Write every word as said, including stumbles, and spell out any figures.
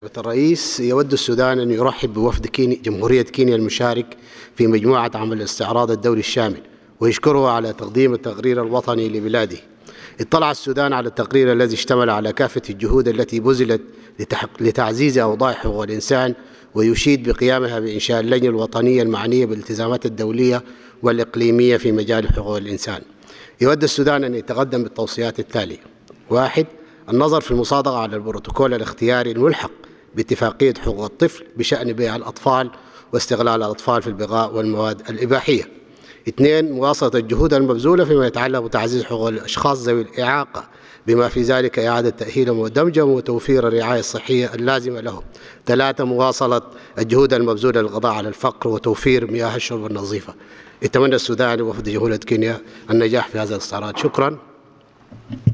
الرئيس يود السودان أن يرحب بوفد كيني جمهورية كينيا المشارك في مجموعة عمل الاستعراض الدولي الشامل ويشكره على تقديم التقرير الوطني لبلاده. اطلع السودان على التقرير الذي اشتمل على كافة الجهود التي بذلت لتعزيز أوضاع حقوق الإنسان ويشيد بقيامها بإنشاء اللجنة الوطنية المعنية بالالتزامات الدولية والإقليمية في مجال حقوق الإنسان. يود السودان أن يتقدم بالتوصيات التالية: واحد. النظر في المصادقة على البروتوكول الاختياري الملحق باتفاقية حقوق الطفل بشأن بيع الأطفال واستغلال الأطفال في البغاء والمواد الإباحية. اثنين. مواصلة الجهود المبذولة فيما يتعلق بتعزيز حقوق الأشخاص ذوي الإعاقة بما في ذلك إعادة تأهيلهم ودمجهم وتوفير الرعاية الصحية اللازمة لهم. ثلاثة. مواصلة الجهود المبذولة للقضاء على الفقر وتوفير مياه الشرب النظيفة. يتمنى السودان وفد جمهورية كينيا النجاح في هذا الاستعراض. شكرا.